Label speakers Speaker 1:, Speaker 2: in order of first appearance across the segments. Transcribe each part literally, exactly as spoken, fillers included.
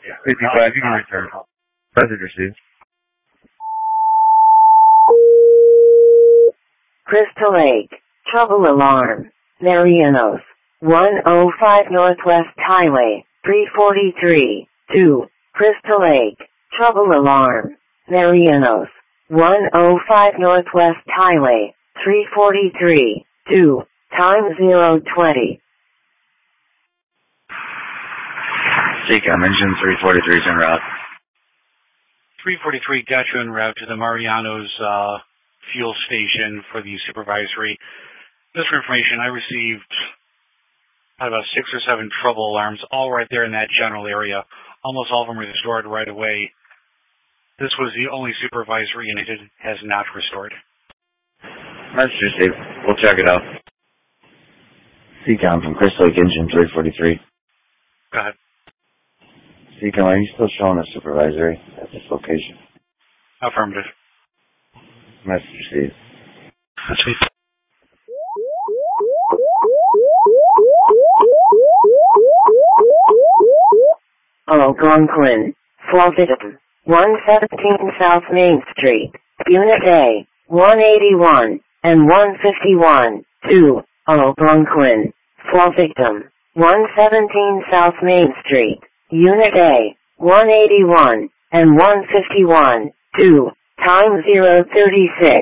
Speaker 1: fifty-five, you can return. Message received.
Speaker 2: Crystal Lake, trouble alarm. Marianos, one oh five Northwest Highway, three forty-three, two. Crystal Lake, trouble alarm. Marianos, one oh five Northwest Highway, three forty-three, two. Time zero twenty.
Speaker 1: Seacom, engine three forty-three is en route.
Speaker 3: three forty-three got you en route to the Marianos uh, fuel station for the supervisory. Just for information, I received about six or seven trouble alarms, all right there in that general area. Almost all of them restored right away. This was the only supervisory unit it has not restored.
Speaker 1: Message received. We'll check it out. Seacom from Crystal Lake, engine three forty-three.
Speaker 3: Go ahead.
Speaker 1: Seacom, are you still showing a supervisory at this location?
Speaker 3: Affirmative.
Speaker 1: Message received.
Speaker 3: That's me.
Speaker 2: Algonquin, Florida, one seventeen South Main Street, Unit A, one eighty-one, and one fifty-one, two. Algonquin, Florida, one seventeen South Main Street, Unit A, one eighty-one, and one fifty-one, two. Time zero thirty-six.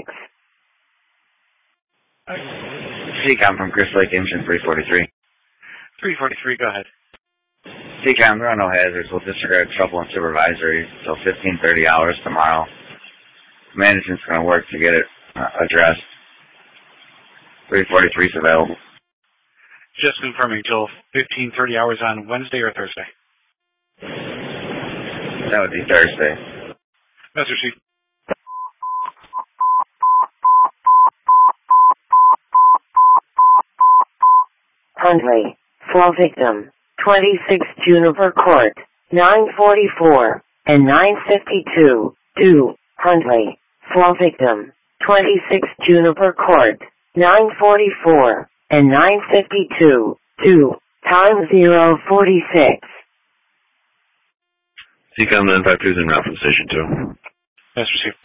Speaker 1: Seacom from Crystal Lake, engine three forty-three.
Speaker 3: three forty-three, go ahead.
Speaker 1: Seacom, there are no hazards. We'll disregard trouble and supervisory until fifteen thirty hours tomorrow. Management's going to work to get it uh, addressed. three forty-three is available.
Speaker 3: Just confirming till fifteen thirty hours on Wednesday or Thursday?
Speaker 1: That would be Thursday.
Speaker 3: That's received.
Speaker 2: Huntley, Fall Victim, twenty-six Juniper Court, nine forty-four, and nine fifty-two, two. Huntley, Fall Victim, twenty-six Juniper Court, nine forty-four, and nine fifty-two, two. Time zero forty-six.
Speaker 4: Seacom nine five two is en route from Station two.
Speaker 3: That's received.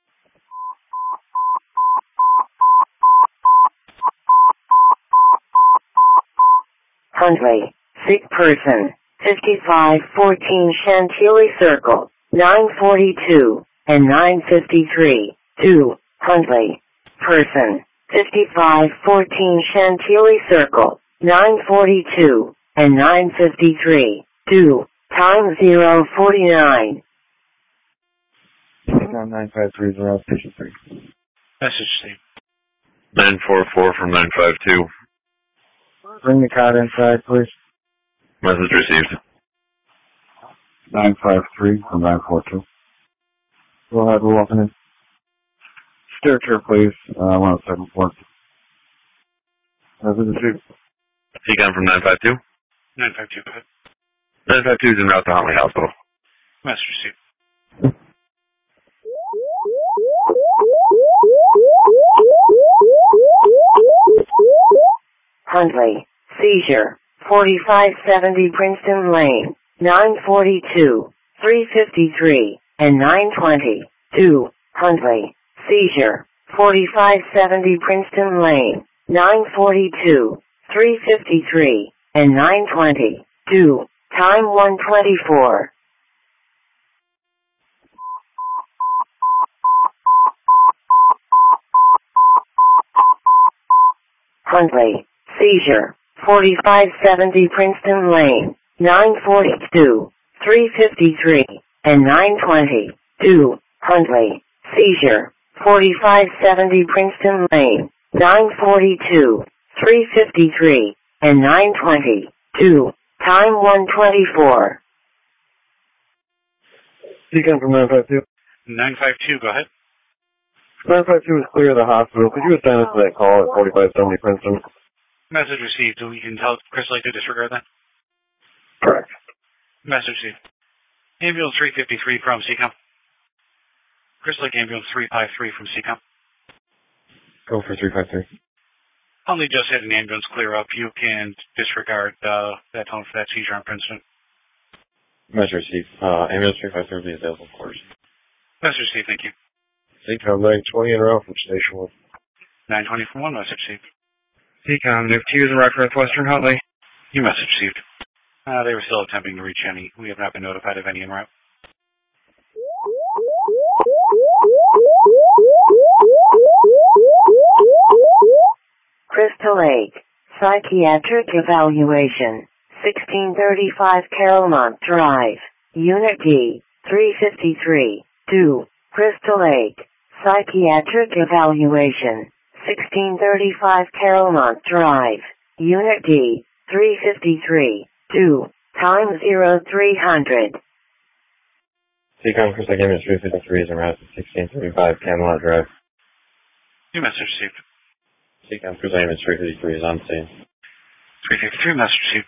Speaker 2: Huntley, sick person, fifty-five fourteen Chantilly Circle, nine forty-two, and nine fifty-three, two. Huntley, person, fifty-five fourteen Chantilly Circle, nine forty-two, and nine fifty-three, two. Time zero forty-nine.
Speaker 1: Seacom nine five three is around Station three.
Speaker 3: Message received.
Speaker 4: nine four four from nine five two.
Speaker 1: Bring the cot inside, please.
Speaker 4: Message received.
Speaker 1: nine five three from nine four two. Go ahead, we're walking in. Stair please. Uh, one oh seven four. Message received.
Speaker 4: Seacom from nine five two.
Speaker 3: nine five two, go ahead.
Speaker 4: nine five two is en route to Huntley Hospital.
Speaker 3: Message received.
Speaker 2: Huntley, seizure, forty-five seventy Princeton Lane, nine forty-two, three fifty-three, and nine twenty, two. Huntley, seizure, forty-five seventy Princeton Lane, nine forty-two, three fifty-three, and nine twenty, two. Time one twenty-four. Huntley, seizure, forty-five seventy Princeton Lane, nine forty-two, three fifty-three, and nine twenty, two. Huntley, seizure, forty-five seventy Princeton Lane, nine forty-two, three fifty-three, and nine twenty, two. Time one twenty-four.
Speaker 1: Seacom from nine five two.
Speaker 3: nine five two, go ahead.
Speaker 1: nine five two is clear of the hospital. Could you assign us to that call at forty-five seventy Princeton?
Speaker 3: Message received. We can tell Crystal Lake to disregard that?
Speaker 1: Correct.
Speaker 3: Message received. Ambulance three fifty-three from Seacom. Crystal Lake Ambulance three five three from Seacom.
Speaker 1: Go for three five three.
Speaker 3: Only just had an ambulance clear up. You can disregard uh, that tone for that seizure on Princeton.
Speaker 4: Message received. Uh, ambulance three five three will be available, of course.
Speaker 3: Message received, thank you.
Speaker 4: C COM nine twenty en route from Station one.
Speaker 3: nine twenty from one, message received.
Speaker 4: C COM, Nuke two is en route for Northwestern Huntley.
Speaker 3: You message received. Uh, they were still attempting to reach any. We have not been notified of any en route.
Speaker 2: Crystal Lake, Psychiatric Evaluation, sixteen thirty-five Carolmont Drive, Unit D, three fifty-three, two, Crystal Lake, Psychiatric Evaluation, sixteen thirty-five Carolmont Drive, Unit D, three fifty-three, two, time zero three hundred.
Speaker 4: C COM, Crystal Lake ambulance three fifty-three is en route to sixteen thirty-five Camelot Drive.
Speaker 3: You message received.
Speaker 4: C COM, Crystal Lake ambulance three fifty-three is on scene.
Speaker 3: three fifty-three, message received.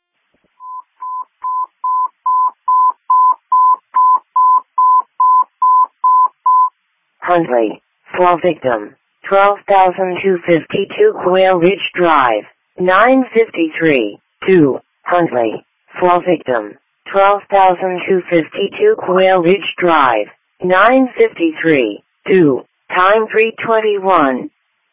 Speaker 2: Huntley, fall victim, twelve thousand two hundred fifty-two Quail Ridge Drive, nine fifty-three, two, Huntley, fall victim, twelve thousand two hundred fifty-two Quail Ridge Drive, nine fifty-three, two, time three twenty-one.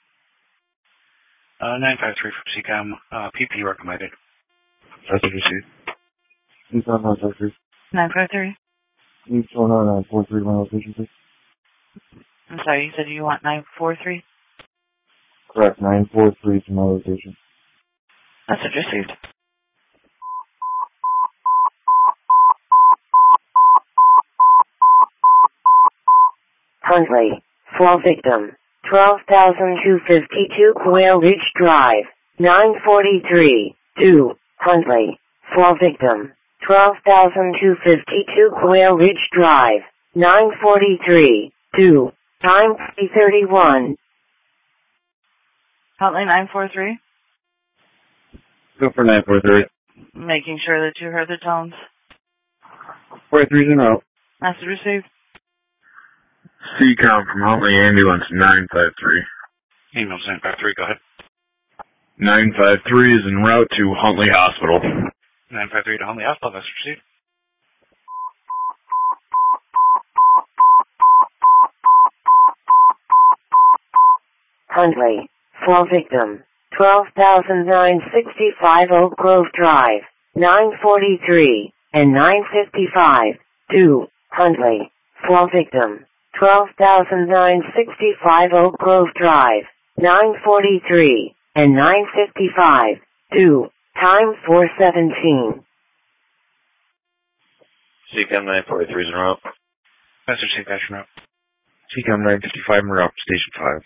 Speaker 3: Uh, nine five three from C COM, uh, P P recommended.
Speaker 4: Message received.
Speaker 5: C COM nine five three.
Speaker 6: nine five three.
Speaker 5: Need two nine nine four three my location, please.
Speaker 6: I'm sorry, you said you want nine four three?
Speaker 5: Correct, nine four three to my location.
Speaker 6: Message received.
Speaker 2: Huntley, fall victim, twelve thousand two hundred fifty-two Quail Ridge Drive, nine forty-three, two, Huntley, fall victim, twelve thousand two hundred fifty-two Quail Ridge Drive, nine forty-three, two, time three thirty-one.
Speaker 6: Huntley nine four three?
Speaker 4: Go for nine four three.
Speaker 6: Making sure that you heard the tones.
Speaker 4: forty-three's en route.
Speaker 6: Message received.
Speaker 4: C COM from Huntley ambulance nine five three.
Speaker 3: Ambulance nine five three, go ahead.
Speaker 4: nine five three is en route to Huntley Hospital.
Speaker 3: nine five three to Huntley Hospital, message received.
Speaker 2: Huntley, fall victim, twelve thousand nine hundred sixty-five Oak Grove Drive, nine forty-three, and nine fifty-five, two, Huntley, fall victim, twelve thousand nine hundred sixty-five Oak Grove Drive, nine forty-three, and nine fifty-five, two, time four seventeen.
Speaker 4: C COM nine forty-three is en route.
Speaker 3: Message received, dash en route.
Speaker 4: C COM nine fifty-five en route, Station five.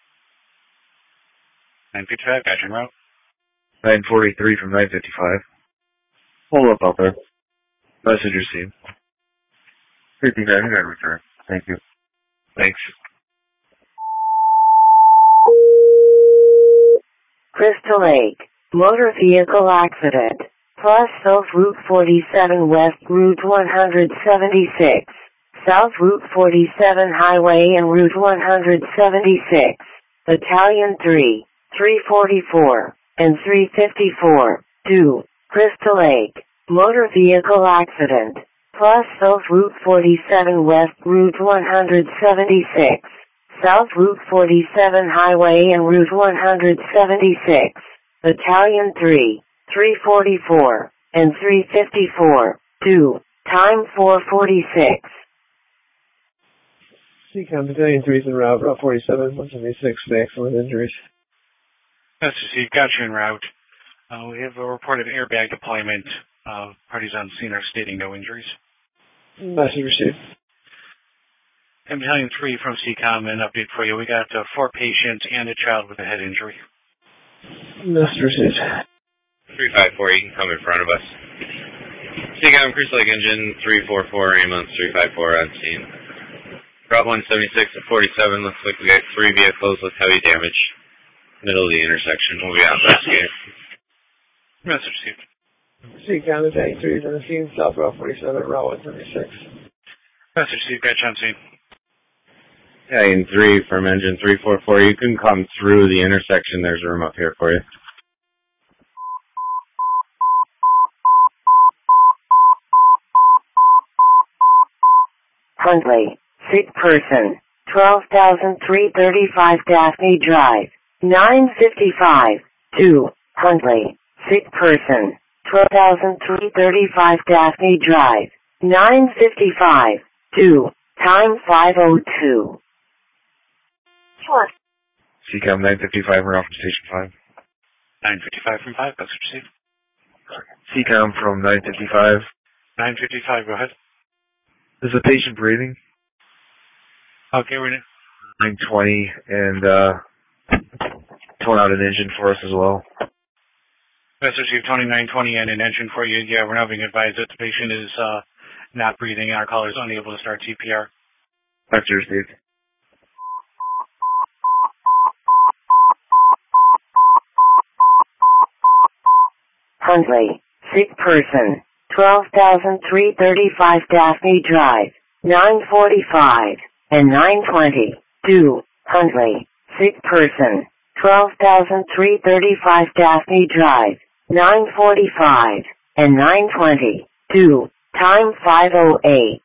Speaker 3: nine fifty-five, dash en route.
Speaker 4: nine forty-three from nine fifty-five. Hold up out there. Message received. fifty-nine, got return. Thank you. Thanks.
Speaker 2: Crystal Lake, motor vehicle accident, plus South Route forty-seven West Route one seventy-six, South Route forty-seven Highway and Route one seventy-six, Battalion three, three forty-four, and three fifty-four, two, Crystal Lake, motor vehicle accident, plus South Route forty-seven West Route one seventy-six, South Route forty-seven Highway and Route one seventy-six, Battalion three, three forty-four, and three fifty-four, two, time four forty-six.
Speaker 5: C COM Battalion three is en route, Route forty-seven, one seventy-six, excellent injuries.
Speaker 3: Message received, got you en route. Uh, we have a reported airbag deployment. Uh, parties on scene are stating no injuries.
Speaker 5: Message received.
Speaker 3: And Battalion three from C COM, an update for you. We got uh, four patients and a child with a head injury.
Speaker 5: Message received.
Speaker 4: three five four, you can come in front of us. C COM, Crystal Lake engine three four four, ambulance three five four on scene. Route one seventy-six and forty-seven, looks like we got three vehicles with heavy damage. Middle of the intersection, we'll be on investigating.
Speaker 3: Message received.
Speaker 5: C COM Battalion three is on the scene, South Route forty-seven, Route one seventy-six.
Speaker 3: Message received, got you on scene.
Speaker 4: Battalion three from engine three four four, you can come through the intersection, there's a room up here for you.
Speaker 2: Huntley. Sick person. twelve thousand three hundred thirty-five Daphne Drive. nine fifty-five. two. Huntley. Sick person. twelve thousand three hundred thirty-five Daphne Drive. nine fifty-five. two. Time five oh two.
Speaker 7: What?
Speaker 8: C COM nine fifty-five, we're off from Station five.
Speaker 3: nine fifty-five from five, message received.
Speaker 8: C COM from nine fifty-five.
Speaker 3: nine fifty-five, go ahead.
Speaker 8: Is the patient breathing?
Speaker 3: Okay, we're in.
Speaker 8: nine twenty, and uh, tone out an engine for us as well.
Speaker 3: Message received, Tony nine twenty and an engine for you. Yeah, we're now being advised that the patient is uh, not breathing and our caller is unable to start C P R.
Speaker 8: That's received.
Speaker 2: Huntley. Sick person. twelve thousand three hundred thirty-five Daphne Drive. nine forty-five and nine twenty. two. Huntley. Sick person. twelve thousand three hundred thirty-five Daphne Drive. nine forty-five and nine twenty. two. Time five oh eight.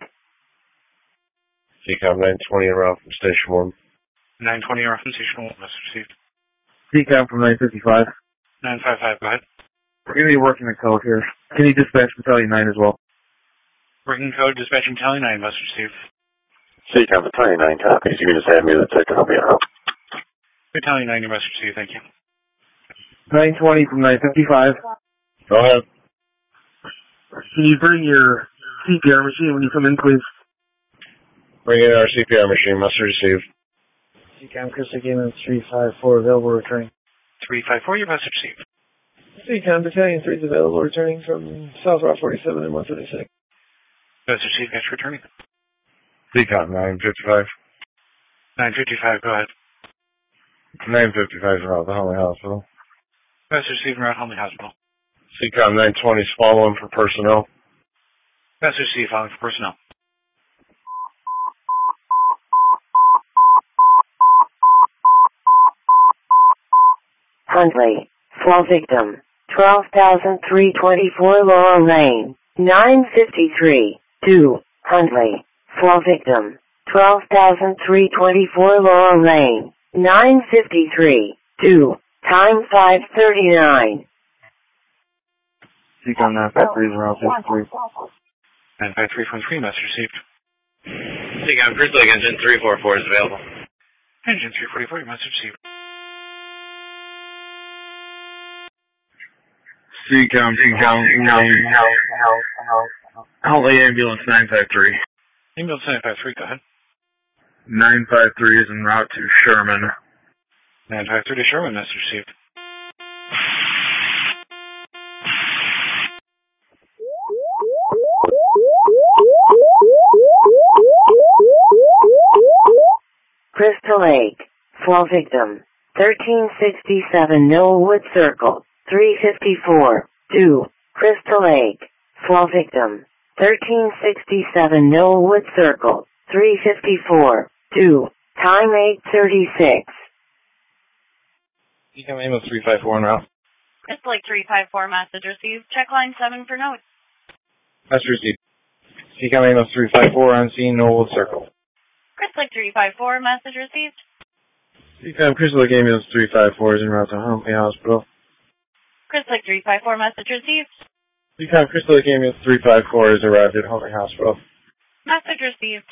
Speaker 8: C COM nine twenty, and we're off from Station one.
Speaker 3: nine twenty, off from Station one, message received.
Speaker 8: C COM from nine fifty-five.
Speaker 3: nine fifty-five, go ahead.
Speaker 8: We're going to be working the code here. Can you dispatch Battalion nine as well?
Speaker 3: Working code, dispatching Battalion nine, message received.
Speaker 9: C COM Battalion nine copies. You can just add me to the ticket. I'll be around.
Speaker 3: Battalion nine, your message received, thank you.
Speaker 8: nine twenty from nine fifty-five.
Speaker 9: Go ahead.
Speaker 8: Can you bring your C P R machine when you come in, please?
Speaker 9: Bring in our C P R machine. Must receive.
Speaker 5: C COM Crystal Gaming three five four, available returning.
Speaker 3: three five four, your message received.
Speaker 5: C COM Battalion three is available returning from South Route forty-seven and one thirty-six.
Speaker 3: Message received, catch returning.
Speaker 8: C COM nine fifty-five.
Speaker 3: nine fifty-five, go ahead.
Speaker 8: nine fifty-five is around the Huntley Hospital.
Speaker 3: Message received around Huntley Hospital.
Speaker 9: C COM nine twenty is following for personnel.
Speaker 3: Message received, following for personnel.
Speaker 2: Huntley. Fall victim. twelve thousand three hundred twenty-four Laurel Lane. nine fifty-three. two. Huntley. Fall victim. twelve thousand three hundred twenty-four Laurel Lane. nine fifty-three. two. Time five thirty-nine.
Speaker 8: C COM nine five three is around fifty-three.
Speaker 3: nine five three from three, message received.
Speaker 4: C COM Crystal Lake Engine three forty-four is available.
Speaker 3: Engine three forty-four, your message received.
Speaker 8: C COM, C COM, Huntley Ambulance nine five three.
Speaker 3: Ambulance nine five three, go ahead.
Speaker 8: nine five three is en route to Sherman.
Speaker 3: nine five three to Sherman, message received.
Speaker 2: Crystal Lake. Fall victim. thirteen sixty-seven Millwood Circle. three fifty-four. two. Crystal Lake. Fall victim. thirteen sixty-seven Millwood Circle. three fifty-four. two. Time eight thirty-six.
Speaker 8: C COM Amos three five four en route.
Speaker 10: Crystal Lake three five four, message received. Check line seven for notes.
Speaker 8: Message received. C COM Amos three five four on scene, Millwood Circle.
Speaker 10: Crystal Lake three five four, message received.
Speaker 8: C COM Crystal Lake Amos three five four is en route to Huntley Hospital.
Speaker 10: Crystal Lake three five four, message received.
Speaker 8: C COM Crystal Lake Amos three five four has arrived at Huntley Hospital.
Speaker 10: Message received.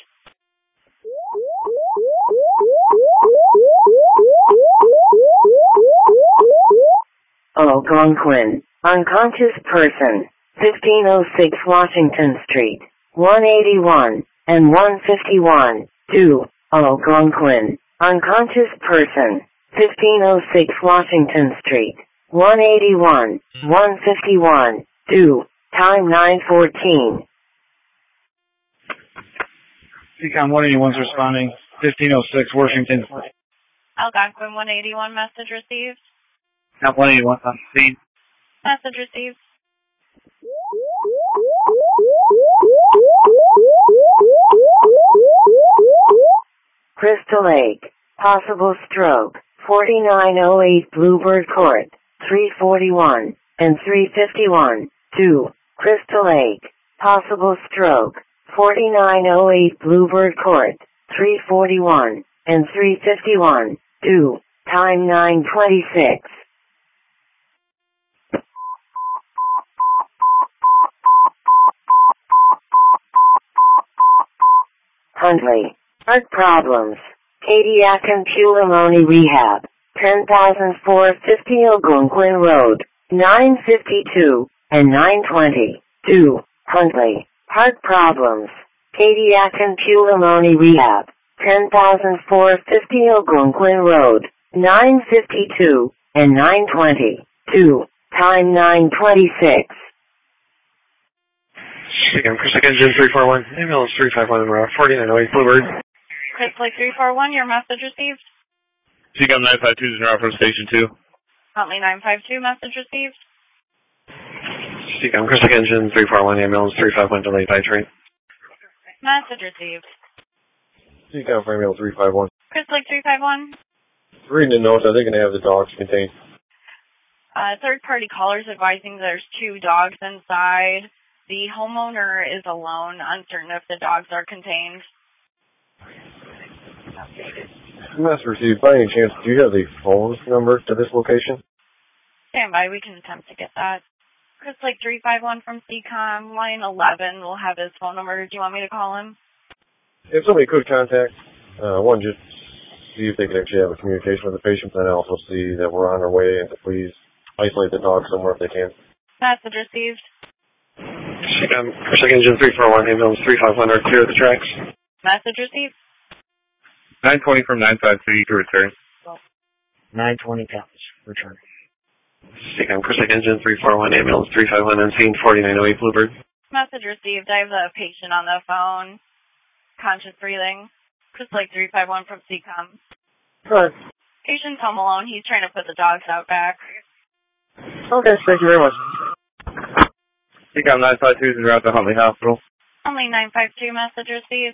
Speaker 2: Algonquin. Unconscious person. fifteen oh six Washington Street. one eighty-one and one fifty-one. two. Algonquin. Unconscious person. fifteen oh six Washington Street. one eighty-one, one fifty-one. two. Time nine fourteen.
Speaker 8: C COM one eighty-one is responding. fifteen oh six Washington.
Speaker 10: Algonquin one eighty-one, message received.
Speaker 8: Not one eighty-one on scene.
Speaker 10: Message received.
Speaker 2: Crystal Lake. Possible stroke. forty-nine oh eight Bluebird Court. three forty-one and three fifty-one. two. Crystal Lake. Possible stroke. forty-nine oh eight Bluebird Court, three forty-one and three fifty-one, two, time nine twenty-six. Huntley. Heart problems. Cardiac and pulmonary rehab. ten thousand four hundred fifty Algonquin Road. nine fifty-two and nine twenty-two. Huntley. Heart problems. Cardiac and pulmonary rehab. ten thousand four hundred fifty Algonquin Road. nine fifty-two and nine twenty-two. Time nine twenty-six.
Speaker 8: Speaking Chris Engine three four one, ambulance three five one, forty-nine oh eight Bluebird.
Speaker 10: Chris Lake three four one, your message received.
Speaker 4: C COM nine five two is now from Station two.
Speaker 10: Huntley nine five two, message received.
Speaker 8: C COM Chris Engine three four one, ambulance three five one, delayed by train.
Speaker 10: Message received.
Speaker 5: C COM for ambulance three five one.
Speaker 10: Chris Lake three five one.
Speaker 5: Reading the notes, are they going to have the dogs contained?
Speaker 10: Uh, third-party callers advising there's two dogs inside. The homeowner is alone, uncertain if the dogs are contained.
Speaker 5: Message received. By any chance, do you have the phone number to this location?
Speaker 10: Stand by, we can attempt to get that. Chris Lake three five one from C COM, line eleven will have his phone number. Do you want me to call him?
Speaker 5: If somebody could contact, uh, one, just see if they could actually have a communication with the patient, and also see that we're on our way, and to please isolate the dog somewhere if they can.
Speaker 10: Message received.
Speaker 8: C COM Chris Engine three four one, ambulance three five one, are clear of the tracks.
Speaker 10: Message received.
Speaker 4: nine twenty from nine five three to return.
Speaker 11: nine twenty counts. Return.
Speaker 8: C COM Chris Engine three four one, ambulance three five one, unseen, forty-nine oh eight Bluebird.
Speaker 10: Message received. I have a patient on the phone. Conscious breathing. Chris Lake three five one from C COM.
Speaker 5: Alright.
Speaker 10: Patient's home alone. He's trying to put the dogs out back.
Speaker 5: Okay, thank you very much.
Speaker 4: C COM nine five two is en route to Huntley Hospital.
Speaker 10: Only nine five two, message received.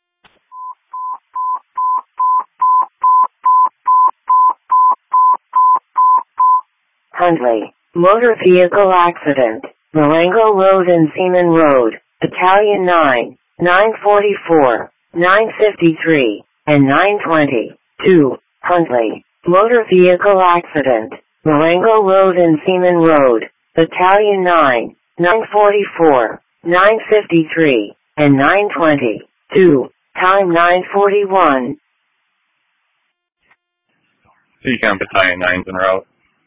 Speaker 2: Huntley. Motor vehicle accident. Marengo Road and Seaman Road. Battalion nine. nine forty-four. nine fifty-three. And nine twenty-two. Huntley. Motor vehicle accident. Marengo Road and Seaman Road. Battalion nine. nine forty-four. nine fifty-three. And nine twenty-two. Time nine forty-one.
Speaker 4: C COM Battalion nine's en route.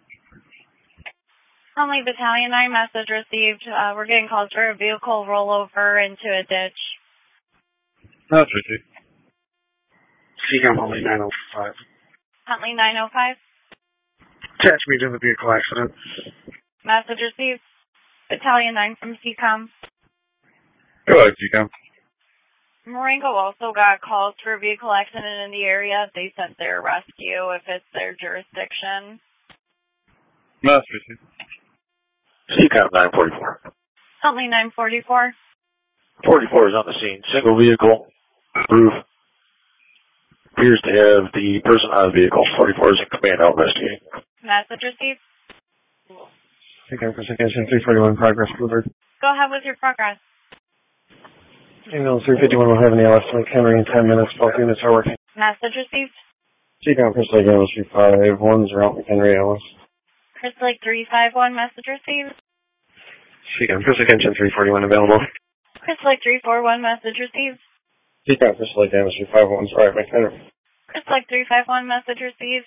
Speaker 10: Only Battalion nine, message received. Uh, we're getting calls for a vehicle rollover into a ditch.
Speaker 4: That's received.
Speaker 8: C COM Huntley nine oh five.
Speaker 10: Huntley nine oh five.
Speaker 8: Attach me to the vehicle accident.
Speaker 10: Message received. Battalion nine from C COM.
Speaker 4: Go ahead, C COM.
Speaker 10: Marengo also got calls for a vehicle accident in the area. They sent their rescue if it's their jurisdiction.
Speaker 4: Message received.
Speaker 9: C COM nine forty-four.
Speaker 10: Huntley nine forty-four.
Speaker 9: forty-four is on the scene. Single vehicle. Roof. Appears to have the person on the vehicle. forty-four is in command out investigating.
Speaker 10: Message received.
Speaker 8: C COM Chris Engine three forty-one, progress Bluebird.
Speaker 10: Go ahead with your progress.
Speaker 8: Ambulance three fifty-one will have an A L S link Henry in ten minutes. Both units are working.
Speaker 10: Message received.
Speaker 8: C COM Chris Lake ambulance three five ones are out McHenry A L S.
Speaker 10: Chris Lake three five one, message received.
Speaker 8: C COM Chris Lake Engine three forty-one available.
Speaker 10: Chris Lake three four one, message received.
Speaker 8: C COM Chris Lake ambulance three five ones are out McHenry.
Speaker 10: Chris Lake three five one, message received.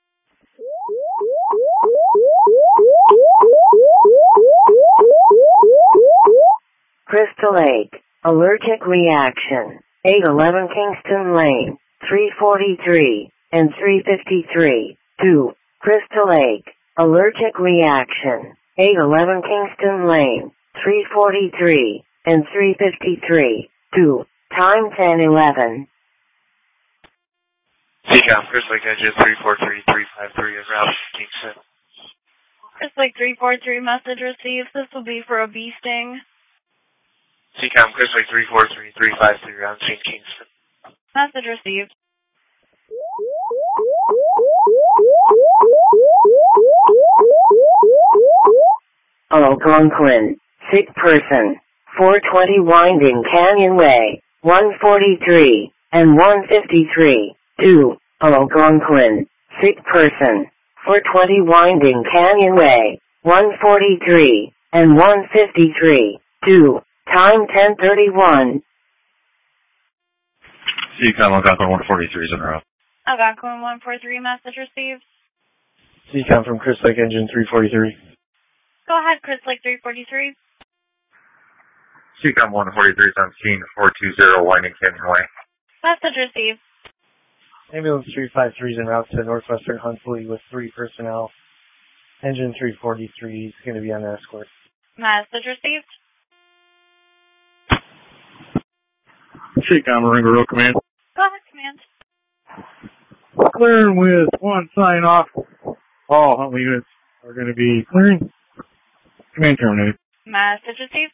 Speaker 2: Crystal Lake. Allergic reaction. eight eleven Kingston Lane. three forty-three and three fifty-three. two. Crystal Lake. Allergic reaction. eight eleven Kingston Lane. three forty-three and three fifty-three. two. Time ten eleven.
Speaker 8: C COM Chris Lake Engine three four three three five three is route Kingston.
Speaker 10: Chris Lake three four three, message received. This will be for a bee sting.
Speaker 8: C COM Chris Lake three four three three five three round Saint Kingston.
Speaker 10: Message received.
Speaker 2: Algonquin. Sick person. four twenty Winding Canyon Way, one forty-three, and one fifty-three, two, Algonquin, sick person, four twenty Winding Canyon Way, one forty-three, and one fifty-three, two, time ten thirty-one.
Speaker 8: C COM Algonquin one forty-three is in a row.
Speaker 10: Algonquin one forty-three, message received.
Speaker 5: C COM from Chris Lake Engine three forty-three.
Speaker 10: Go ahead, Chris Lake three forty-three.
Speaker 8: C COM one forty-three is on scene, four two zero Winding Canyon Way.
Speaker 10: Message received.
Speaker 5: Ambulance three five three is en route to Northwestern Huntley with three personnel. Engine three forty-three is going to be on escort.
Speaker 10: Message received.
Speaker 9: C COM, Marengo Road Command.
Speaker 10: Go ahead, command.
Speaker 9: Clearing with one sign off. All Huntley units are going to be clearing. Command terminated.
Speaker 10: Message received.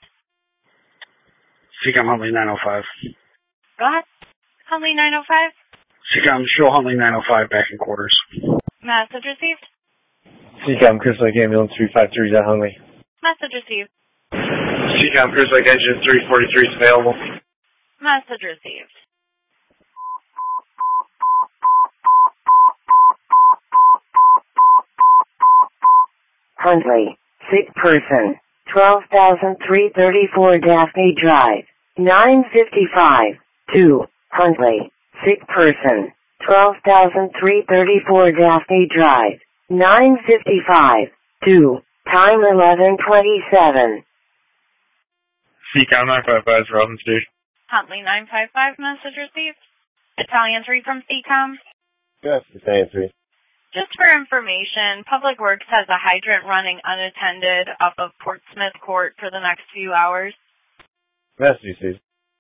Speaker 3: C COM Huntley nine oh five.
Speaker 10: Go ahead. Huntley nine oh five.
Speaker 3: C COM show Huntley nine oh five back in quarters.
Speaker 10: Message received.
Speaker 5: C COM Chris Lake Ambulance three five three is at Huntley.
Speaker 10: Message received.
Speaker 8: C COM Chris Lake Engine three forty-three is available.
Speaker 10: Message received.
Speaker 2: Huntley, sick person, twelve thousand three hundred thirty-four Daphne Drive, nine fifty-five, two, Huntley, sick person, twelve thousand three hundred thirty-four Daphne Drive, nine fifty-five, two, time eleven twenty-seven.
Speaker 9: C COM nine five five is Robin Station.
Speaker 10: Huntley nine five five, message received. Battalion three from C COM.
Speaker 5: Yes, Battalion three.
Speaker 10: Just for information, Public Works has a hydrant running unattended off of Portsmouth Court for the next few hours.
Speaker 5: Message received.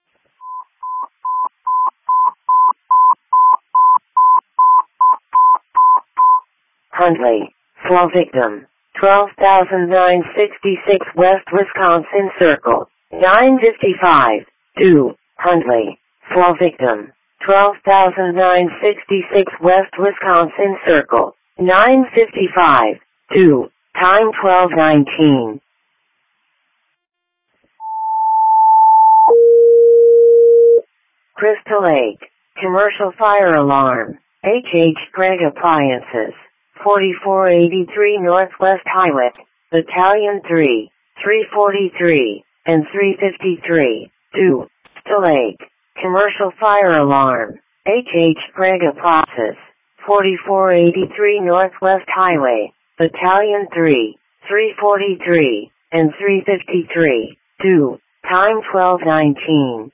Speaker 2: Huntley, fall victim, twelve thousand nine hundred sixty-six West Wisconsin Circle, nine fifty-five, two, Huntley, fall victim, twelve thousand nine hundred sixty-six West Wisconsin Circle, nine fifty-five, two, time twelve nineteen. Crystal Lake, commercial fire alarm, H H Gregg Appliances, forty-four eighty-three Northwest Highway, Battalion three, three forty-three, and three fifty-three, two, Crystal Lake, commercial fire alarm, H H Gregg Appliances, forty-four eighty-three Northwest Highway, Battalion three, three forty-three, and three fifty-three, two, time twelve nineteen.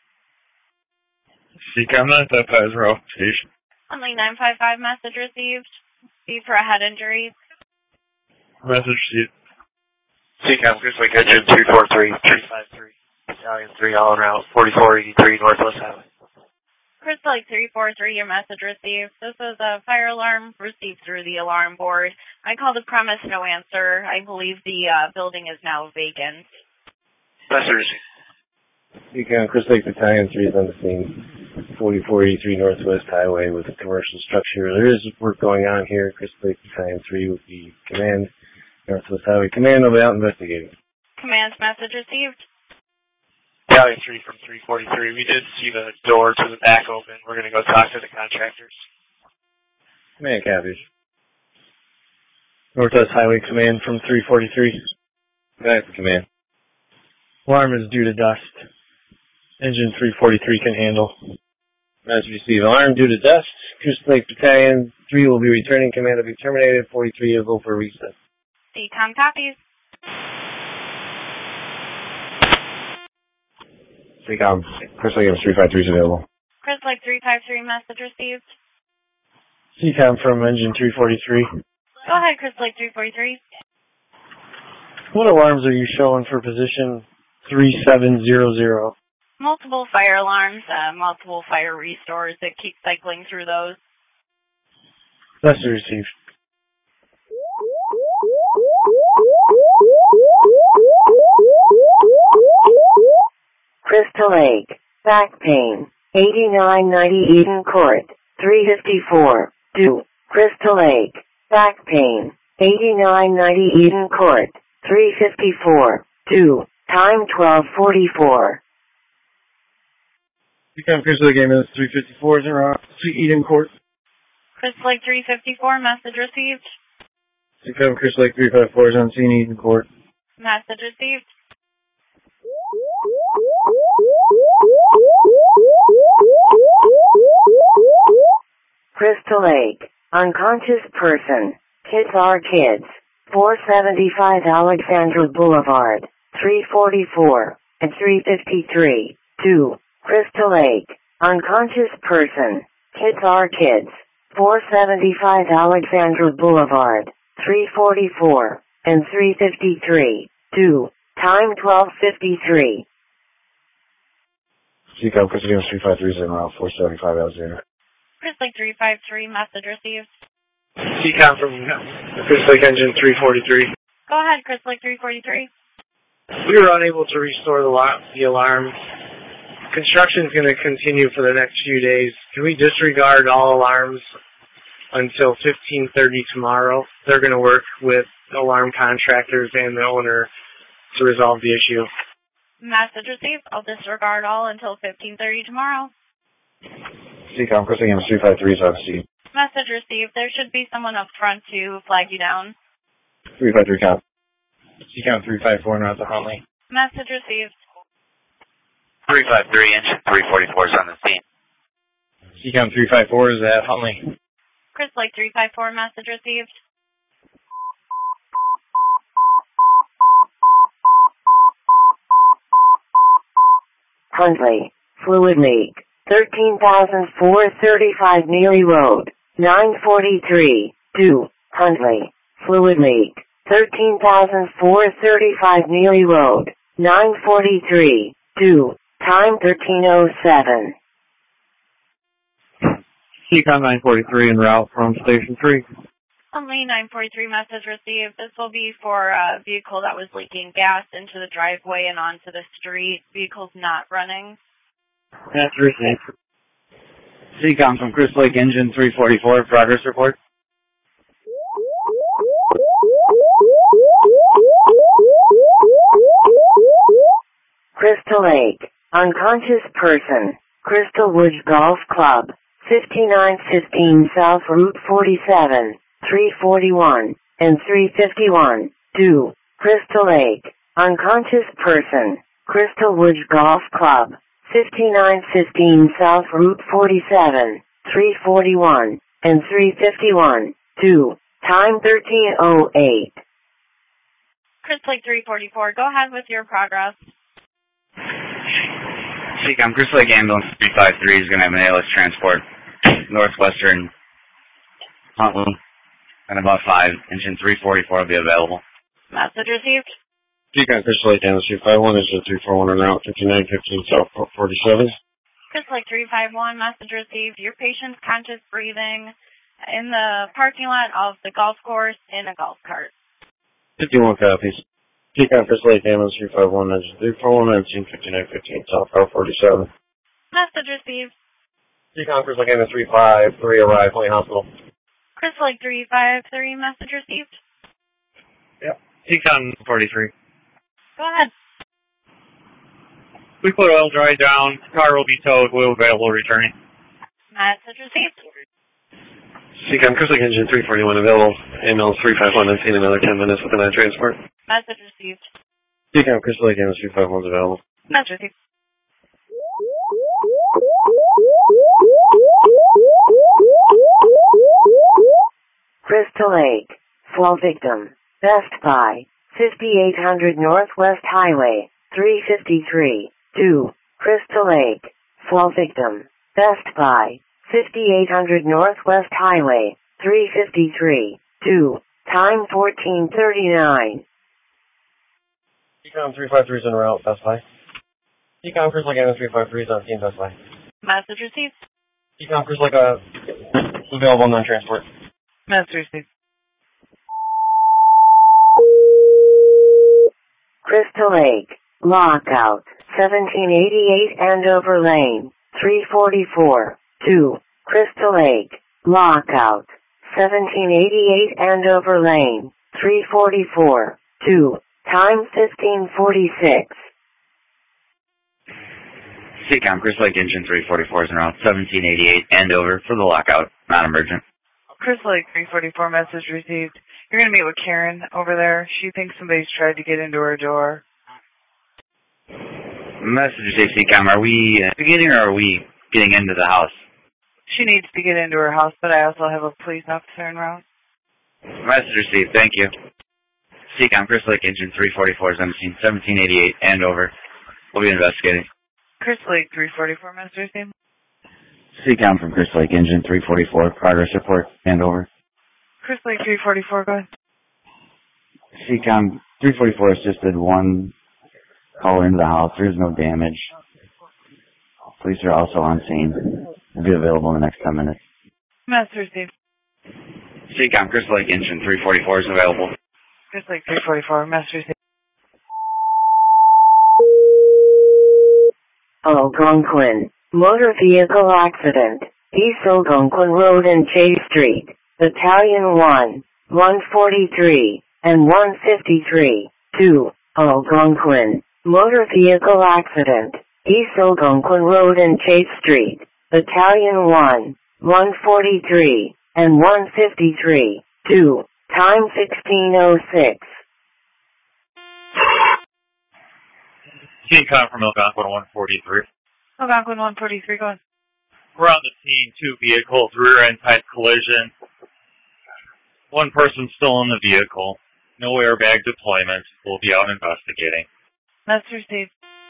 Speaker 9: C COM nine five five is Robin Station.
Speaker 10: Huntley nine five five, message received. Speed for a head injury.
Speaker 9: Message received.
Speaker 12: C COM Chris Lake Engine three four three, three five three. Battalion three all en route, forty-four eighty-three Northwest Highway.
Speaker 10: Chris Lake three four three, your message received. This is a fire alarm received through the alarm board. I called the premise, no answer. I believe the uh, building is now vacant.
Speaker 12: Message received.
Speaker 5: C COM Chris Lake Battalion three is on the scene, forty-four eighty-three Northwest Highway with a commercial structure. There is work going on here. Chris Lake Battalion three with the command, Northwest Highway Command will be out investigating.
Speaker 10: Command message received.
Speaker 12: Battalion three from three forty-three. We did see the door to the back open. We're going to go talk to the contractors.
Speaker 5: Command copies. Northwest Highway Command from three forty-three. Back to command. Alarm is due to dust. Engine three forty-three can handle. As received, alarm due to dust. Crystal Lake Battalion three will be returning. Command will be terminated. forty-three will go for recess.
Speaker 10: C COM copies.
Speaker 5: C COM, Crystal Lake three five three is available.
Speaker 10: Chris Lake three five three, message received.
Speaker 5: C COM from engine three forty-three.
Speaker 10: Go ahead, Chris Lake three forty-three.
Speaker 5: What alarms are you showing for position three seven zero zero?
Speaker 10: Multiple fire alarms, uh, multiple fire restores that keep cycling through those.
Speaker 5: Message received.
Speaker 2: Crystal Lake, back pain, eighty-nine ninety Eden Court, three fifty-four, two, Crystal Lake, back pain, eighty-nine ninety Eden Court, three fifty-four, two, Time twelve forty-four.
Speaker 5: Become Crystal Lake Ambulance three fifty-four is en route to Eden Court.
Speaker 10: Crystal Lake three fifty-four, message received.
Speaker 5: Become Crystal Lake three fifty-four is on scene, Eden Court.
Speaker 10: Message received.
Speaker 2: Crystal Lake, unconscious person, kids are kids, four seventy-five Alexandra Boulevard, three forty-four, and three fifty-three, two, Crystal Lake, unconscious person, kids are kids, four seventy-five Alexandra Boulevard, three forty-four, and three fifty-three, two, time twelve fifty-three.
Speaker 8: Seacom, Crystal Lake three five three is en route four seventy-five Alexandra.
Speaker 10: Crystal Lake three fifty-three, message received.
Speaker 5: Seacom from Crystal Lake Engine three forty-three.
Speaker 10: Go ahead, Crystal Lake three forty-three.
Speaker 5: We were unable to restore the, lo- the alarm. Construction is going to continue for the next few days. Can we disregard all alarms until fifteen thirty tomorrow? They're going to work with alarm contractors and the owner to resolve the issue.
Speaker 10: Message received. I'll disregard all until fifteen thirty tomorrow.
Speaker 8: Seacom, Crystal Lake three five three is on scene.
Speaker 10: Message received. There should be someone up front to flag you down.
Speaker 8: three five three count.
Speaker 5: Seacom three five four, not the Huntley.
Speaker 10: Message received.
Speaker 13: three five three, engine three forty-four is on the scene.
Speaker 5: Seacom three five four is at Huntley.
Speaker 10: Crystal Lake three fifty-four, message received.
Speaker 2: Huntley, fluid leak, thirteen thousand four hundred thirty-five Neely Road, nine forty-three, two, Huntley, fluid leak, thirteen thousand four hundred thirty-five Neely Road, nine forty-three, two, time thirteen oh seven.
Speaker 5: Seacom nine forty-three en route from Station three.
Speaker 10: Only nine forty-three, message received. This will be for a vehicle that was leaking gas into the driveway and onto the street. Vehicle's not running.
Speaker 5: That's received.
Speaker 1: Seacom from Crystal Lake Engine three forty-four, progress report.
Speaker 2: Crystal Lake, unconscious person, Crystal Woods Golf Club, fifty-nine fifteen South Route forty-seven, three forty-one, and three fifty-one, two, Crystal Lake, unconscious person, Crystal Woods Golf Club, fifty-nine fifteen South Route forty-seven, three forty-one, and three fifty-one, two, time thirteen oh eight.
Speaker 10: Crystal Lake three forty-four, go ahead with your progress.
Speaker 1: Seacom, Crystal Lake Ambulance three five three is going to have an A L S transport northwestern Huntley and about five. Engine three forty-four will be available.
Speaker 10: Message received.
Speaker 9: Seacom, Crystal Lake Ambulance three five one, engine three four one en route fifty-nine fifteen South forty-seven.
Speaker 10: Crystal Lake three five one, message received. Your patient's conscious breathing in the parking lot of the golf course in a golf cart.
Speaker 9: fifty-one copies. Seacom, Crystal Lake Ambulance three five one, engine three four one, engine fifty-nine fifteen South forty-seven.
Speaker 10: Message received.
Speaker 9: Seacom, Crystal Lake Ambulance three five three, arrive, Huntley Hospital.
Speaker 10: Crystal Lake three five three, message received.
Speaker 5: Yep. Seacom forty-three.
Speaker 10: Go ahead.
Speaker 3: We put oil dry down. Car will be towed. We'll be available returning.
Speaker 10: Message received.
Speaker 9: Seacom, Crystal Lake Engine three forty-one available. Ambulance three five one, unseen another ten minutes with a night transport.
Speaker 10: Message received.
Speaker 9: Seacom, Crystal Lake Ambulance three five one is available.
Speaker 10: Message received.
Speaker 2: Crystal Lake, fall victim, Best Buy, fifty-eight hundred Northwest Highway, three fifty-three, two, Crystal Lake, fall victim, Best Buy, fifty-eight hundred Northwest Highway, three fifty-three, two, time fourteen thirty-nine.
Speaker 9: Seacom three five three is en route, Best Buy. Seacom, Crystal Lake Ambulance three five three is on scene, Best Buy.
Speaker 10: Message received.
Speaker 9: Seacom, Crystal Lake, uh, available non-transport.
Speaker 6: Message received.
Speaker 2: Crystal Lake, lockout, seventeen eighty-eight Andover Lane, three forty-four, two, Crystal Lake, lockout, seventeen eighty-eight Andover Lane, three forty-four, two, Time fifteen forty-six.
Speaker 1: C COM, Chris Lake Engine three forty-four is en route, seventeen eighty-eight, and over for the lockout, not emergent.
Speaker 6: Chris Lake three forty-four, message received. You're going to meet with Karen over there. She thinks somebody's tried to get into her door.
Speaker 1: Message received, C COM, are we beginning or are we getting into the house?
Speaker 6: She needs to get into her house, but I also have a police officer en route.
Speaker 1: Message received, thank you. C COM, Chris Lake Engine three forty-four is on the scene, seventeen eighty-eight, and over. We'll be investigating.
Speaker 6: Chris Lake three forty-four, message received.
Speaker 1: C COM from Chris Lake Engine three forty-four, progress report, and over.
Speaker 6: Chris Lake three forty-four, go ahead.
Speaker 1: C COM, three forty-four assisted one caller into the house. There is no damage. Police are also on scene. They'll be available in the next ten minutes.
Speaker 6: Message received.
Speaker 1: C COM, Chris Lake Engine three forty-four is available.
Speaker 6: Chris Lake three forty-four, message received.
Speaker 2: Algonquin. Motor vehicle accident. East Algonquin Road and Chase Street. Battalion one, one forty-three, and one fifty-three. two. Algonquin. Motor vehicle accident. East Algonquin Road and Chase Street. Battalion one, one forty-three, and one fifty-three. two. Time sixteen oh six.
Speaker 14: C COM from Algonquin one forty-three.
Speaker 6: Algonquin one forty-three, go ahead.
Speaker 14: We're on the scene, two vehicles, rear-end type collision. One person still in the vehicle. No airbag deployment. We'll be out investigating.
Speaker 6: Message received.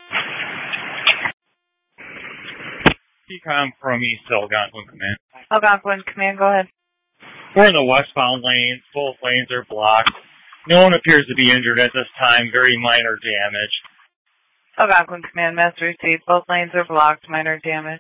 Speaker 14: C COM from East Algonquin Command.
Speaker 6: Algonquin Command, go ahead.
Speaker 14: We're in the westbound lanes. Both lanes are blocked. No one appears to be injured at this time. Very minor damage.
Speaker 6: Algonquin Command, message received. Both lanes are blocked. Minor damage.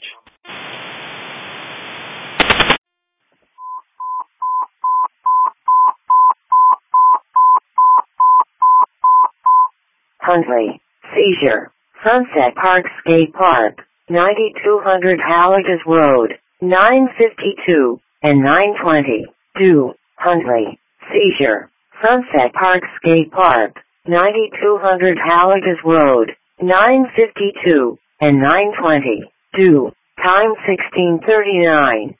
Speaker 2: Huntley. Seizure. Sunset Park Skate Park. ninety-two hundred Halliges Road. nine fifty-two and nine twenty. two. Huntley. Seizure. Sunset Park Skate Park. ninety-two hundred Halliges Road. nine fifty-two and nine twenty. two. Time sixteen thirty-nine.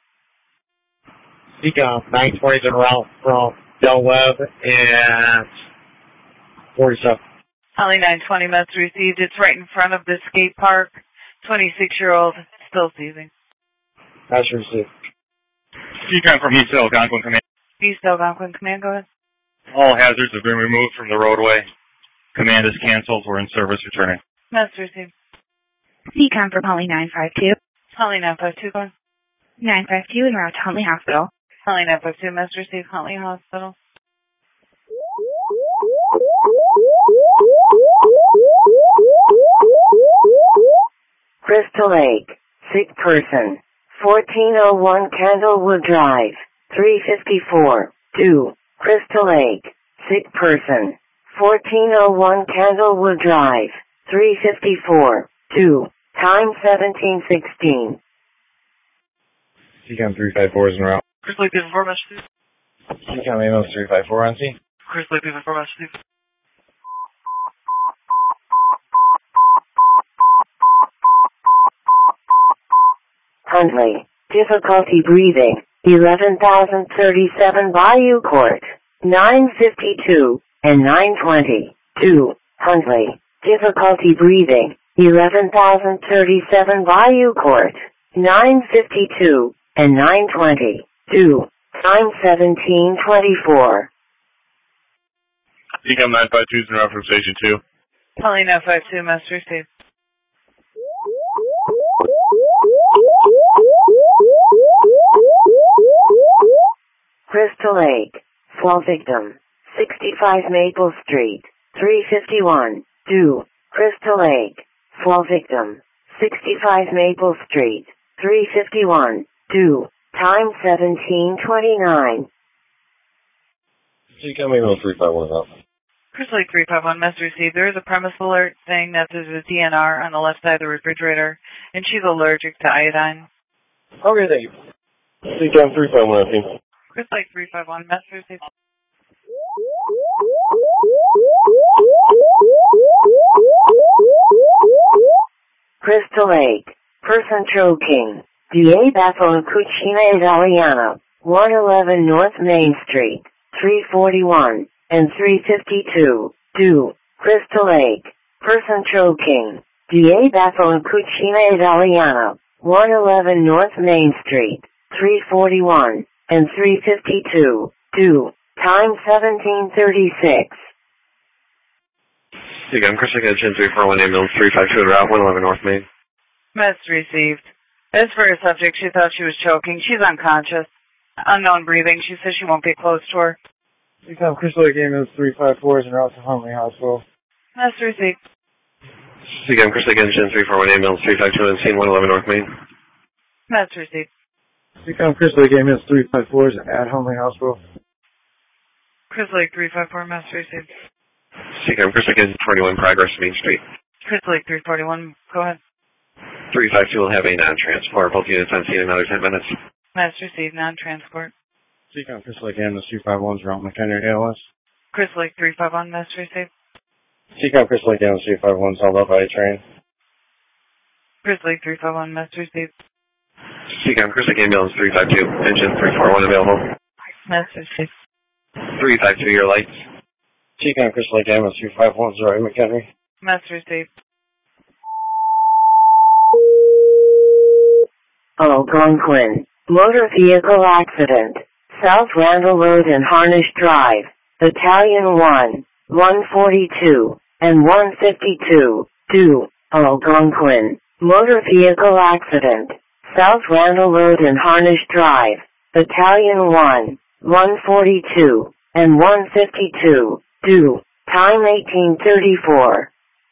Speaker 5: C COM, nine twenty is en route from Del Webb and forty-seven.
Speaker 6: Holly nine twenty, message received. It's right in front of the skate park. twenty-six-year-old still seizing.
Speaker 5: Message received.
Speaker 14: C COM from East Algonquin Command.
Speaker 6: East Algonquin Command, go ahead.
Speaker 14: All hazards have been removed from the roadway. Command is canceled. We're in service returning.
Speaker 6: Message received.
Speaker 15: C COM from Holly nine five two.
Speaker 6: Holly nine five two, go ahead.
Speaker 15: nine five two en route to Huntley Hospital.
Speaker 6: Holly nine five two, message received. Huntley Hospital.
Speaker 2: Crystal Lake. Sick person. fourteen oh one Candlewood Drive. three fifty-four. two. Crystal Lake. Sick person. fourteen oh one Candlewood Drive. three fifty-four. two. Time seventeen sixteen.
Speaker 5: C COM three five four is en route.
Speaker 3: Chris Lake three five four, message received.
Speaker 5: C COM Amos three five four on scene.
Speaker 3: Chris Lake three five four, message received.
Speaker 2: Huntley. Difficulty breathing. eleven thousand thirty-seven Bayou Court. nine fifty-two and nine twenty. two. Huntley. Difficulty breathing. eleven thousand thirty-seven Bayou Court. nine fifty-two and nine twenty. two. Time seventeen twenty-four.
Speaker 14: C COM nine five two is en route from Station two.
Speaker 6: Holly nine five two, message received.
Speaker 2: Crystal Lake. Fall victim. sixty-five Maple Street. three fifty-one. two. Crystal Lake. Fall victim. sixty-five Maple Street. three fifty-one. two. Time seventeen twenty-nine.
Speaker 5: C COM Amos three five one is out.
Speaker 6: Chris Lake three five one, message received. There is a premise alert saying that there's a D N R on the left side of the refrigerator, and she's allergic to iodine.
Speaker 5: Okay, thank you. C COM three five one on scene.
Speaker 6: Chris Lake three five one, message received.
Speaker 2: Crystal Lake. Person choking. D A Bethel Cucina Italiana. one eleven North Main Street. three forty-one and three fifty-two. Do. Crystal Lake. Person choking. D A Bethel Cucina Italiana. one eleven North Main Street. three forty-one and three fifty-two. Do. Time seventeen thirty-six.
Speaker 12: Seagum, Crystal Lake Engine three four one ambulance three five two route one eleven North Main.
Speaker 6: Message received. As for her subject, she thought she was choking. She's unconscious. Unknown breathing. She says she won't be close to her.
Speaker 5: Seagum, Crystal Lake ambulance three five four is en route to Huntley Hospital.
Speaker 6: Message received.
Speaker 12: Seagum, Crystal Lake Engine three four one ambulance three five two and scene one eleven North Main.
Speaker 6: Message received.
Speaker 5: Seagum, Crystal Lake ambulance three five four is at Huntley Hospital.
Speaker 6: Crystal Lake three five four, message received.
Speaker 12: Seagum, Crystal Lake Engine twenty-one Progress Main Street.
Speaker 6: Crystal Lake three forty-one, go ahead.
Speaker 12: three five two will have a non-transport. Both units on scene in another ten minutes.
Speaker 6: Message received, non-transport.
Speaker 5: Seagum, Crystal Lake ambulance three five one is around McHenry A L S.
Speaker 6: Crystal Lake three five one, message received.
Speaker 5: Seagum, Crystal Lake ambulance three five one is held up by a train.
Speaker 6: Crystal Lake three five one, message received.
Speaker 12: Seagum, Crystal Lake ambulance three five two, engine three four one available.
Speaker 6: Message received.
Speaker 12: three five two, your lights.
Speaker 5: Seagum, Crystal Lake ambulance three five one is right McHenry.
Speaker 6: Message received.
Speaker 2: Algonquin. Motor vehicle accident. South Randall Road and Harnish Drive. Battalion one, one forty-two, and one fifty-two. Do. Algonquin. Motor vehicle accident. South Randall Road and Harnish Drive. Battalion one, one forty-two, and one fifty-two. Do. Time eighteen thirty-four.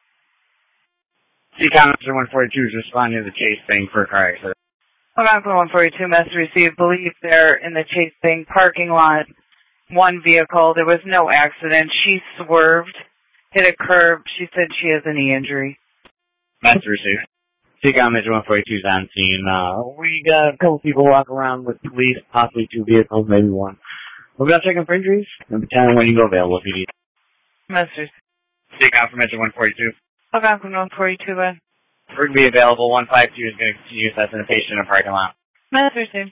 Speaker 11: Seacom one forty-two is responding to the Chase Bank for a car accident.
Speaker 6: Algonquin one forty-two, message received. Believe they're in the Chase Bank parking lot. One vehicle. There was no accident. She swerved, hit a curb. She said she has a knee injury.
Speaker 11: Message received. Seacom one forty-two is on scene. Uh, we got a couple people walking around with police, possibly two vehicles, maybe one. We're going to check in for injuries and tell them when you go available if you need.
Speaker 6: Message.
Speaker 11: Seacom one forty-two.
Speaker 6: Algonquin one forty-two, then.
Speaker 11: We're going to be available. one five two is going to use us in a patient in a parking lot.
Speaker 6: Message received.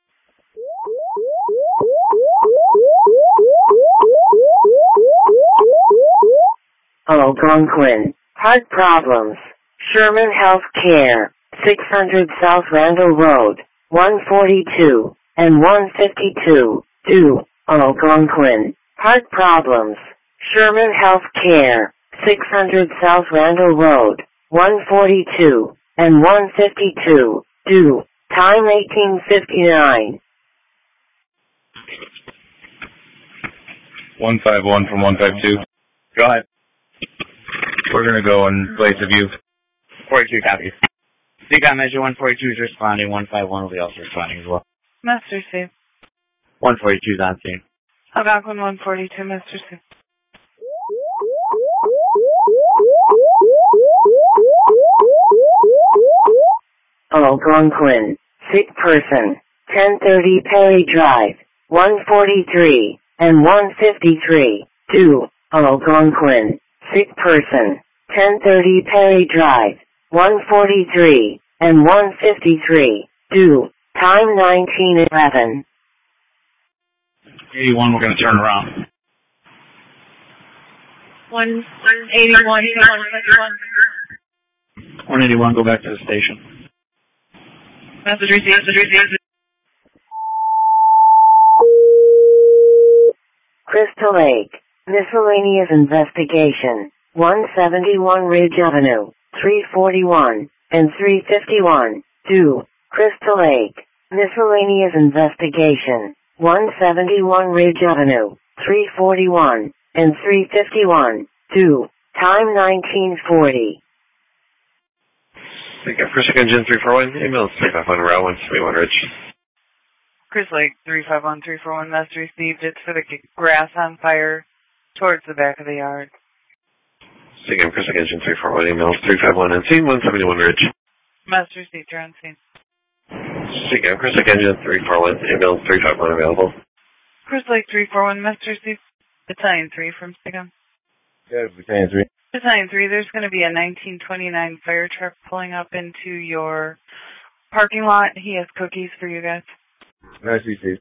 Speaker 2: Algonquin. Heart problems. Sherman Health Care. six hundred South Randall Road. one forty-two and one fifty-two. Do. Algonquin. Heart problems. Sherman Health Care. six hundred South Randall Road. one forty-two and one fifty-two. Do. Time eighteen fifty-nine.
Speaker 16: one five one from one five two.
Speaker 11: Go ahead.
Speaker 16: We're going to go in place of you.
Speaker 11: forty-two copies. Seacom one forty-two is responding. one five one will be also responding as well.
Speaker 6: Message received.
Speaker 11: one forty-two is on scene.
Speaker 6: Algonquin one forty-two, message received.
Speaker 2: Algonquin. Sick person. ten thirty Perry Drive. one forty-three and one fifty-three. Do. Algonquin. Sick person. ten thirty Perry Drive. one forty-three and one fifty-three. Do. Time nineteen eleven.
Speaker 11: eighty-one, we're going to turn around.
Speaker 10: one eighty-one, one fifty-one.
Speaker 11: one eighty-one, go back to the station.
Speaker 10: Message received. Message received.
Speaker 2: Crystal Lake. Miscellaneous investigation. one seventy-one Ridge Avenue. three forty-one and three fifty-one. Do. Crystal Lake. Miscellaneous investigation. one seventy-one Ridge Avenue. three forty-one and three fifty-one. Do. Time nineteen forty.
Speaker 12: Thank you. Crystal Lake Engine three four one, email three five one route one seventy-one Ridge.
Speaker 6: Crystal Lake three five one three four one, message received. It's for the grass on fire towards the back of the yard.
Speaker 12: Seagum, Crystal Lake Engine three four one, email three five one and scene one seventy-one Ridge.
Speaker 6: Message received, you're on scene.
Speaker 12: Seagum, Crystal Lake Engine three four one, email three five one available.
Speaker 6: Crystal Lake three four one, message received. Battalion three from Seagum.
Speaker 5: Good, Battalion three.
Speaker 6: nine three, there's going to be a nineteen twenty-nine fire truck pulling up into your parking lot. He has cookies for you guys.
Speaker 8: Nice to see you.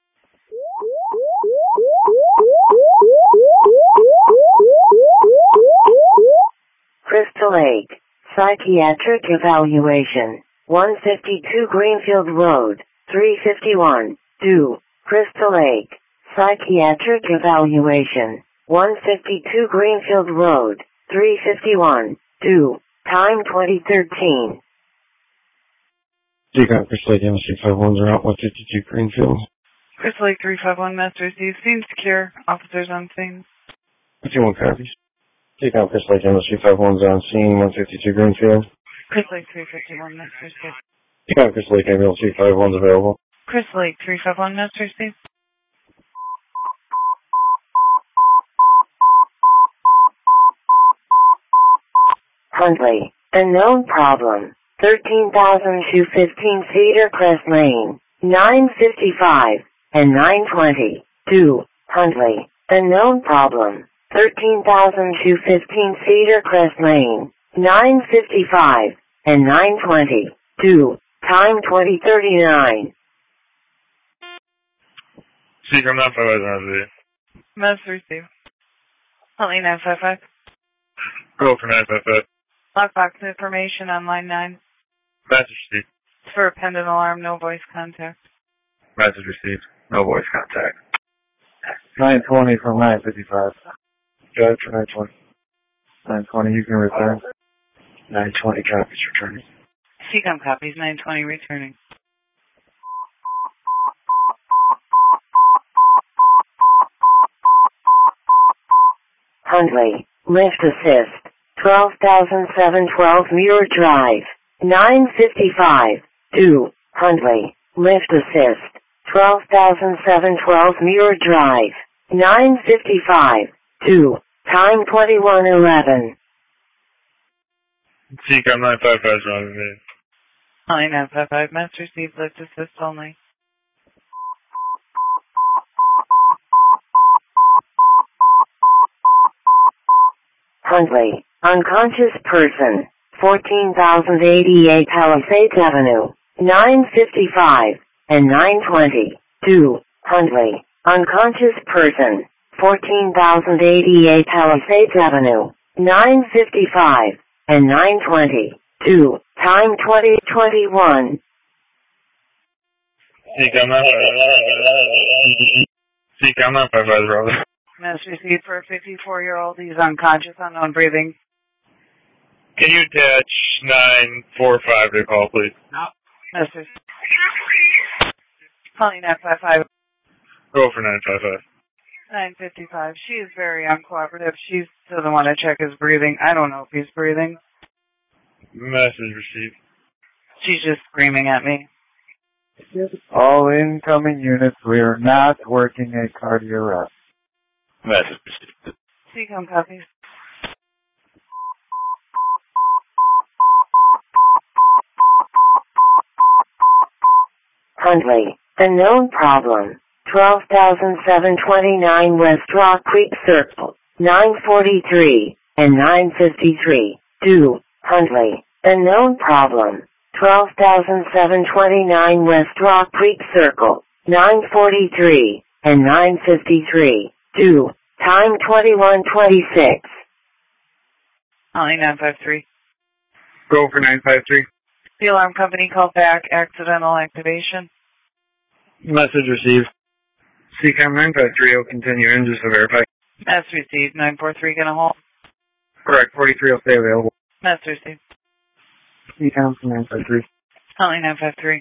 Speaker 2: Crystal Lake, Psychiatric Evaluation, one fifty-two Greenfield Road, three fifty-one, two, Crystal Lake, Psychiatric Evaluation, one fifty-two Greenfield Road, three fifty-one, two, time twenty thirteen.
Speaker 5: Seacom, Crystal Lake, M S three five ones are out, one fifty-two Greenfield.
Speaker 6: Crystal Lake three five one, Master Steve. Scene secure. Officers on scene.
Speaker 5: fifty-one copies. Seacom, Crystal Lake, M S three five ones on scene, one fifty-two Greenfield.
Speaker 6: Crystal Lake three fifty-one, Master Steve.
Speaker 5: Seacom, Crystal Lake, ambulance three five one's available.
Speaker 6: Crystal Lake three five one, Master Steve.
Speaker 2: Huntley, unknown problem, thirteen thousand two hundred fifteen Cedar Crest Lane, nine fifty-five and nine twenty, two, Huntley, unknown problem, thirteen thousand two hundred fifteen Cedar Crest Lane, nine fifty-five and nine twenty, two, time twenty thirty-nine.
Speaker 14: Seacom nine five five.
Speaker 6: Master Steve. Huntley nine five five.
Speaker 14: Go for nine five five.
Speaker 6: Lockbox information on line nine.
Speaker 14: Message received.
Speaker 6: For a pendant alarm, no voice contact.
Speaker 14: Message received. No voice contact.
Speaker 8: nine twenty from nine fifty-five. Judge for nine twenty. nine twenty, you can return. nine twenty copies returning.
Speaker 6: Seacom copies, nine twenty returning.
Speaker 2: Huntley, lift assist, twelve thousand seven hundred twelve Muir Drive, nine fifty-five, two, Huntley, lift assist, twelve thousand seven hundred twelve Muir Drive, nine fifty-five, two, time twenty-one eleven.
Speaker 14: Seacom nine five five is wrong with me.
Speaker 6: Huntley nine five five, Master Steve, lift assist only.
Speaker 2: Huntley, unconscious person, fourteen thousand eighty-eight Palisades Avenue, nine fifty-five and nine twenty, two, Huntley, unconscious person, fourteen thousand eighty-eight Palisades Avenue, nine fifty-five and nine twenty, two, time twenty twenty-one.
Speaker 14: Seacom nine five five is wrong.
Speaker 6: Master Steve, for a fifty-four-year-old, he's unconscious, unknown breathing.
Speaker 14: Can you attach nine four five to call, please?
Speaker 6: No. Master Steve. Huntley nine five five.
Speaker 14: Go for nine five five.
Speaker 6: nine fifty-five. She is very uncooperative. She doesn't want to check his breathing. I don't know if he's breathing.
Speaker 14: Message received.
Speaker 6: She's just screaming at me.
Speaker 8: All incoming units, we are not working a cardio arrest.
Speaker 14: Message received.
Speaker 6: Seacom copies.
Speaker 2: Huntley, unknown problem, twelve thousand seven hundred twenty-nine West Rock Creek Circle, nine forty-three and nine fifty-three, two, Huntley, unknown problem, twelve thousand seven hundred twenty-nine West Rock Creek Circle, nine forty-three and nine fifty-three, two, time twenty-one twenty-six.
Speaker 6: Huntley nine five three.
Speaker 14: Go for nine five three.
Speaker 6: The alarm company called back, accidental activation.
Speaker 14: Message received. Seacom nine five three will continue in just to verify.
Speaker 6: Message received. nine four three gonna hold.
Speaker 14: Correct. forty-three will stay available.
Speaker 6: Message received.
Speaker 8: Seacom nine five three.
Speaker 6: Huntley nine five three.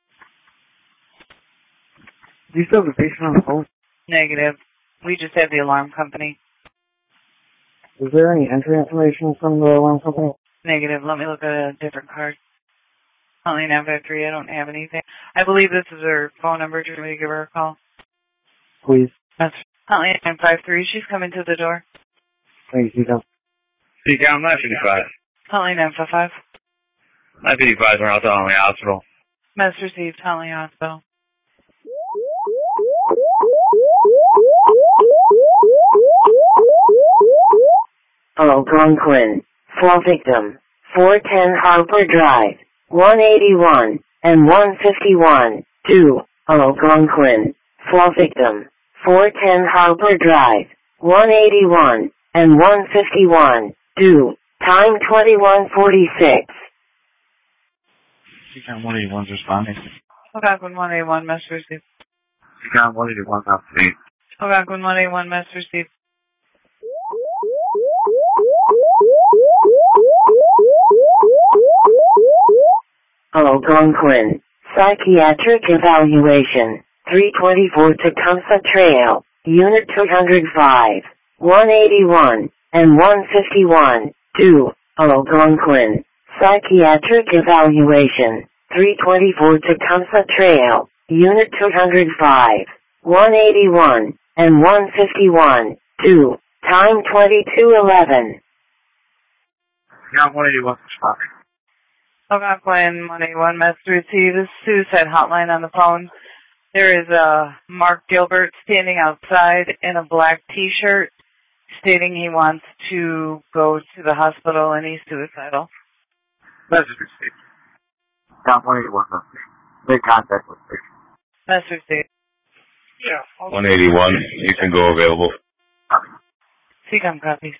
Speaker 8: Do you still have the patient on the phone?
Speaker 6: Negative. We just have the alarm company.
Speaker 8: Is there any entry information from the alarm company?
Speaker 6: Negative. Let me look at a different card. Huntley nine five three, I don't have anything. I believe this is her phone number. Do you want me to give her a call?
Speaker 8: Please.
Speaker 6: That's Huntley nine five three. She's coming to the door.
Speaker 8: Thank you, Seacom.
Speaker 14: Seacom nine fifty-five.
Speaker 6: Huntley nine five five.
Speaker 14: nine fifty-five is out to Huntley Hospital.
Speaker 6: Message received. Huntley Hospital.
Speaker 2: Algonquin. For victim, four ten Harper Drive, one eighty-one and one fifty-one, two, Algonquin. For victim, four ten Harper Drive, one eighty-one and one fifty-one, two, time twenty-one forty-six.
Speaker 5: C COM one eighty-one's responding.
Speaker 6: Algonquin one eighty-one, message received.
Speaker 5: C COM one eighty-one, off the eight.
Speaker 6: Algonquin one eighty-one, message received.
Speaker 2: Algonquin. Psychiatric evaluation, three twenty-four Tecumseh Trail, Unit two hundred five, one eighty-one and one fifty-one, two, Algonquin. Psychiatric evaluation, three twenty-four Tecumseh Trail, Unit two hundred five, one eighty-one and one fifty-one, two, time twenty-two eleven.
Speaker 5: Yeah, one eighty-one responding.
Speaker 6: Algonquin one eighty-one, message received. This is suicide hotline on the phone. There is a Mark Gilbert standing outside in a black t-shirt stating he wants to go to the hospital and he's suicidal.
Speaker 5: Message received. COM one eighty-one, make contact with me.
Speaker 6: Message received.
Speaker 3: Yeah.
Speaker 16: one eighty-one, you can go available.
Speaker 6: C COM copies.